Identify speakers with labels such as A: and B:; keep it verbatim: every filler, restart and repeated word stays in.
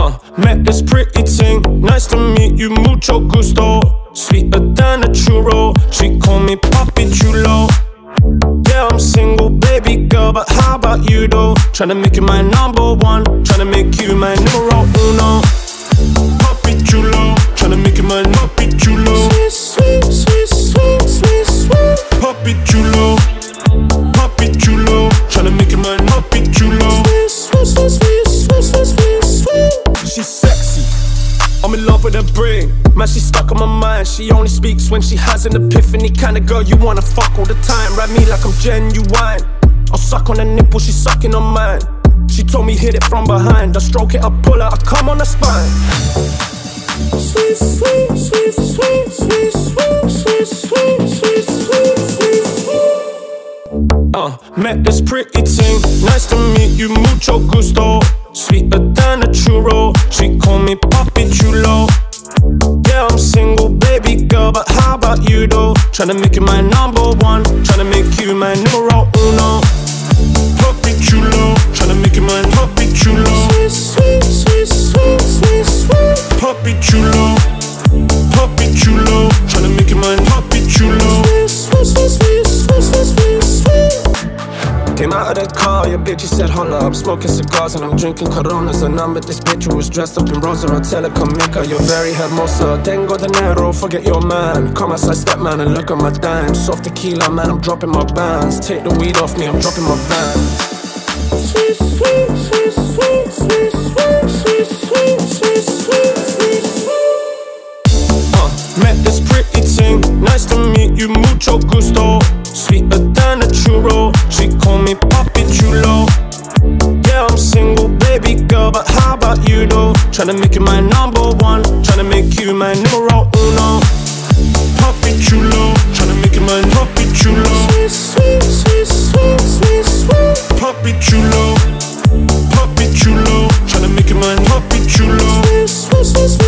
A: Uh, met this pretty thing, nice to meet you, mucho gusto. Sweeter than a churro, she call me Papi Chulo. Yeah, I'm single, baby girl, but how about you though? Tryna make you my number one, tryna make you my numero uno. Papi Chulo, tryna make you my Papi Chulo. Sweet, sweet, sweet, sweet, sweet, sweet. Papi Chulo, Papi Chulo, tryna make you my Papi Chulo. Sweet, sweet, sweet, sweet, sweet, sweet, sweet. She's sexy, I'm in love with her brain. Man, she's stuck on my mind. She only speaks when she has an epiphany. Kinda girl you wanna fuck all the time. Ride me like I'm genuine. I'll suck on her nipple, she's sucking on mine. She told me hit it from behind. I stroke it, I pull her, I come on the spine. Sweet, sweet, sweet, sweet, sweet, sweet, sweet, sweet, sweet, sweet, sweet, sweet. Uh, met this pretty thing, nice to meet you, mucho gusto. Sweeter than a churro, she call me Papi Chulo. Yeah, I'm single, baby girl, but how about you though? Tryna make you my number one, tryna make you my numero uno. Papi Chulo, tryna make you my Papi Chulo. Sweet, sweet, sweet, sweet, sweet, sweet. Papi Chulo, Papi Chulo, tryna make you my Papi Chulo. Sweet, sweet, sweet, sweet, sweet, sweet, sweet. Came out of the car, your bitch, she said, hold up. Smoking cigars and I'm drinking Coronas. And I'm with this bitch who was dressed up in rosa. I tell her, come make her, you're very hermosa. Tengo dinero, forget your man. Come outside, step man, and look at my dimes. Soft tequila, man, I'm dropping my bands. Take the weed off me, I'm dropping my bands. Sweet, sweet, sweet, sweet, sweet, sweet, sweet, sweet, sweet, sweet, sweet, sweet. Uh, met this pretty thing, nice to meet you, mucho gusto. Sweeter than a churro, she call me Papi Chulo. Yeah, I'm single, baby girl, but how about you though? Tryna make you my number one, tryna make you my numero uno. Papi Chulo, tryna make you my Papi Chulo. Sweet, sweet, sweet, sweet, sweet, sweet. Papi Chulo, Papi Chulo, tryna make you my Papi Chulo. Sweet, sweet, sweet, sweet.